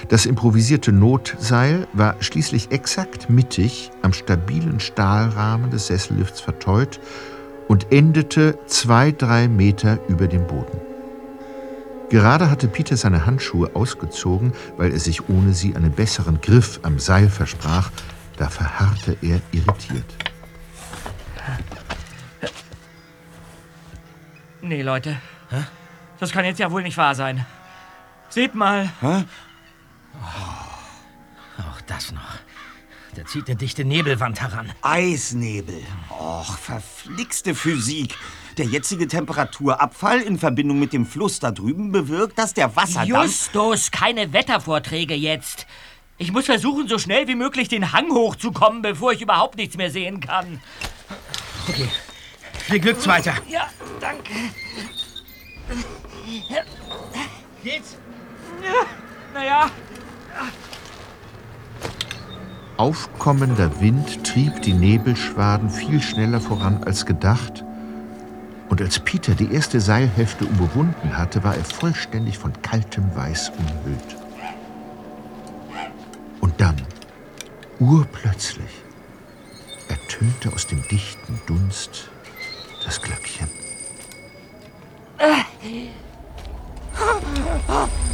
Das improvisierte Notseil war schließlich exakt mittig am stabilen Stahlrahmen des Sessellifts verteut und endete 2-3 Meter über dem Boden. Gerade hatte Peter seine Handschuhe ausgezogen, weil er sich ohne sie einen besseren Griff am Seil versprach. Da verharrte er irritiert. Nee, Leute. Hä? Das kann jetzt ja wohl nicht wahr sein. Seht mal. Hä? Auch das noch. Der zieht eine dichte Nebelwand heran. Eisnebel. Och, verflixte Physik. Der jetzige Temperaturabfall in Verbindung mit dem Fluss da drüben bewirkt, dass der Wasserdampf... Justus, keine Wettervorträge jetzt. Ich muss versuchen, so schnell wie möglich den Hang hochzukommen, bevor ich überhaupt nichts mehr sehen kann. Okay, viel Glück weiter. Ja, danke. Geht's? Ja, naja. Aufkommender Wind trieb die Nebelschwaden viel schneller voran als gedacht. Und als Peter die erste Seilhefte überwunden hatte, war er vollständig von kaltem Weiß umhüllt. Und dann, urplötzlich, ertönte aus dem dichten Dunst das Glöckchen.